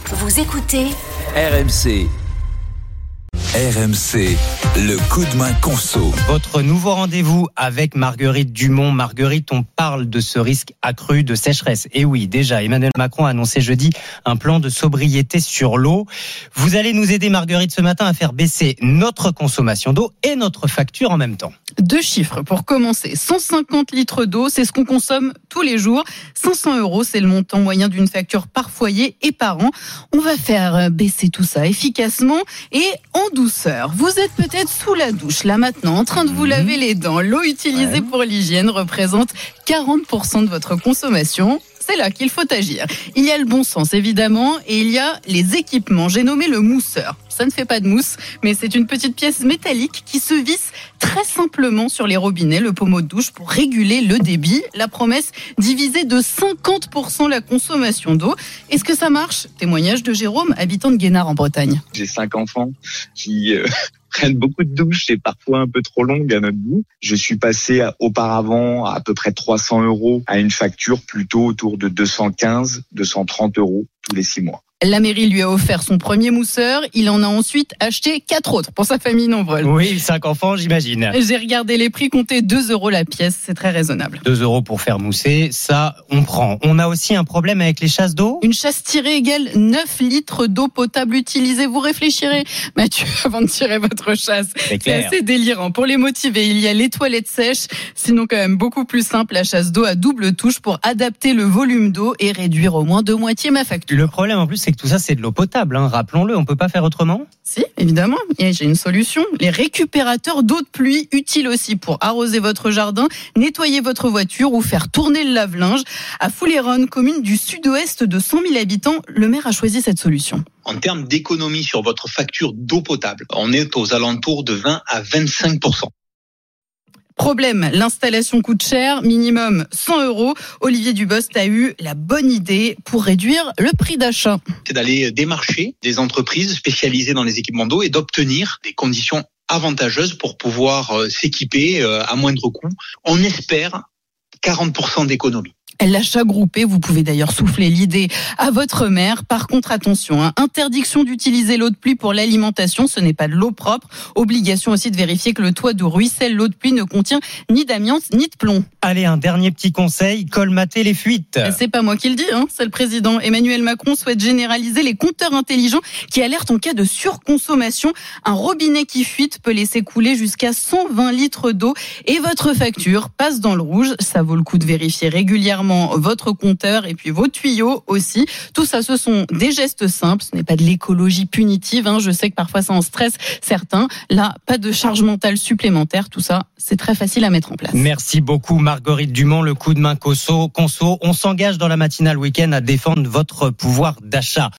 Vous écoutez RMC. RMC, le coup de main conso. Votre nouveau rendez-vous avec Marguerite Dumont. Marguerite, on parle de ce risque accru de sécheresse. Et oui, déjà, Emmanuel Macron a annoncé jeudi un plan de sobriété sur l'eau. Vous allez nous aider, Marguerite, ce matin à faire baisser notre consommation d'eau et notre facture en même temps. 2 chiffres pour commencer. 150 litres d'eau, c'est ce qu'on consomme tous les jours. 500 €, c'est le montant moyen d'une facture par foyer et par an. On va faire baisser tout ça efficacement et en douceur. Vous êtes peut-être sous la douche là maintenant, en train de vous laver les dents. L'eau utilisée pour l'hygiène représente 40% de votre consommation. C'est là qu'il faut agir. Il y a le bon sens évidemment et il y a les équipements. J'ai nommé le mousseur. Ça ne fait pas de mousse, mais c'est une petite pièce métallique qui se visse très simplement sur les robinets, le pommeau de douche pour réguler le débit. La promesse, diviser de 50% la consommation d'eau. Est-ce que ça marche ? Témoignage de Jérôme, habitant de Guénard en Bretagne. J'ai 5 enfants qui prennent beaucoup de douches et parfois un peu trop longues à notre goût. Je suis passé auparavant à peu près 300 € à une facture plutôt autour de 215, 230 € tous les 6 mois. La mairie lui a offert son premier mousseur. Il en a ensuite acheté 4 autres pour sa famille nombreuse. Oui, 5 enfants, j'imagine. J'ai regardé les prix, compter 2 € la pièce. C'est très raisonnable. 2 € pour faire mousser, ça, on prend. On a aussi un problème avec les chasses d'eau. Une chasse tirée égale 9 litres d'eau potable utilisée. Vous réfléchirez, Mathieu, avant de tirer votre chasse. C'est assez délirant. Pour les motiver, il y a les toilettes sèches. Sinon, quand même, beaucoup plus simple, la chasse d'eau à double touche pour adapter le volume d'eau et réduire au moins de moitié ma facture. Le problème, en plus, c'est que tout ça, c'est de l'eau potable, hein. Rappelons-le, on peut pas faire autrement ? Si, évidemment. Et j'ai une solution. Les récupérateurs d'eau de pluie, utiles aussi pour arroser votre jardin, nettoyer votre voiture ou faire tourner le lave-linge. À Fouléronne, commune du sud-ouest de 100 000 habitants, le maire a choisi cette solution. En termes d'économie sur votre facture d'eau potable, on est aux alentours de 20 à 25%. Problème, l'installation coûte cher, minimum 100 €. Olivier Dubost a eu la bonne idée pour réduire le prix d'achat. C'est d'aller démarcher des entreprises spécialisées dans les équipements d'eau et d'obtenir des conditions avantageuses pour pouvoir s'équiper à moindre coût. On espère 40% d'économie. L'achat groupé, vous pouvez d'ailleurs souffler l'idée à votre maire. Par contre, attention, interdiction d'utiliser l'eau de pluie pour l'alimentation, ce n'est pas de l'eau propre. Obligation aussi de vérifier que le toit d'où ruisselle l'eau de pluie ne contient ni d'amiante ni de plomb. Allez, un dernier petit conseil, colmater les fuites. C'est pas moi qui le dis, c'est le président. Emmanuel Macron souhaite généraliser les compteurs intelligents qui alertent en cas de surconsommation. Un robinet qui fuite peut laisser couler jusqu'à 120 litres d'eau et votre facture passe dans le rouge. Ça vaut le coup de vérifier régulièrement votre compteur et puis vos tuyaux aussi. Tout ça, ce sont des gestes simples. Ce n'est pas de l'écologie punitive. Je sais que parfois ça en stresse certains. Là, pas de charge mentale supplémentaire. Tout ça, c'est très facile à mettre en place. Merci beaucoup Marguerite Dumont. Le coup de main conso. On s'engage dans la matinale week-end à défendre votre pouvoir d'achat.